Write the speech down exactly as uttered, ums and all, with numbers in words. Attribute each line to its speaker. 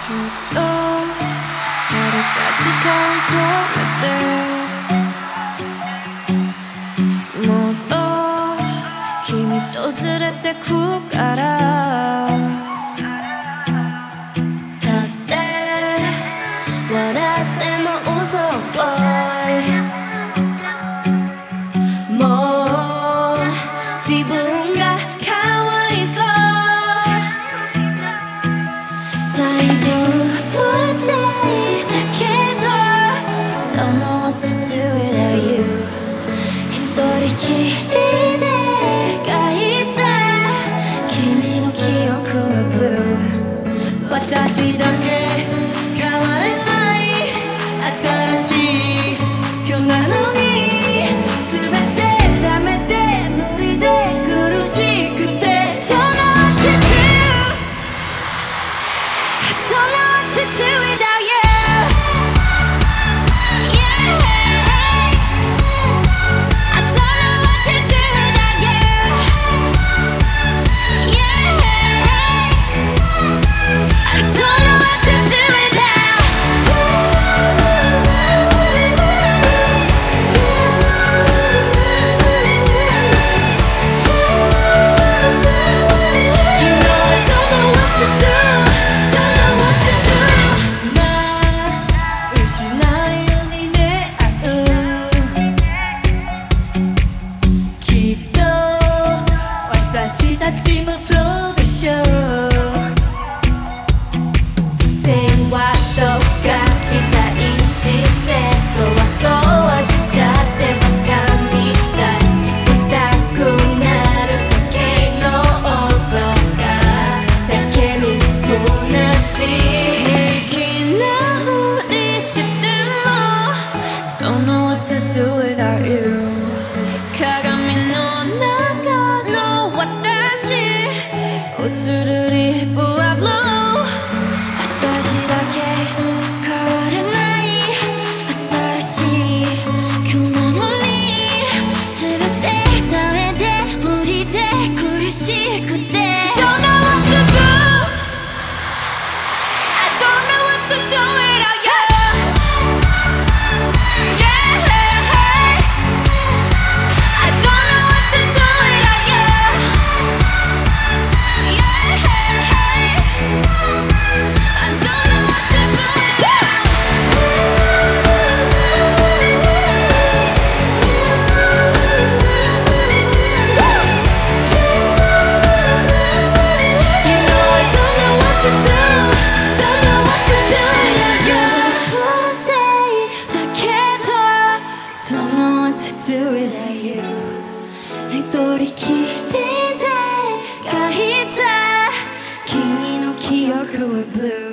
Speaker 1: と遥か時間止めてもっと君とずれてくから立って笑っても嘘っぽいもう自分がかわいそう大丈夫だけど Don't know what to do without you 一人きりで書いた君の記憶は Blue 私だけ変われない新しい今日なのに全てダメで無理で苦しくて Don't know what to do I don't know what to do without you Yeah I don't know what to do without you Yeah I don't know what to do without You know I don't know what to do Don't know what to do まあ失うようにね会うきっと私たちもそうでしょう電話とか期待してそわそわしちゃってバカみたいチクたくなるだけの音がやけに虚しい平気なふりしても Don't know what to do without you 鏡の中の私映るリップは Blue 私だけ変われない新しい今日なのに全てダメで無理で苦しくて Don't know what to do I don't know what to do without you Yeah I don't know what to do without you Yeah I don't know what to do without You know I don't know what to do Don't know what to do without you One day だけど Don't know what to do without you 一人きりで書いた君の記憶は Blue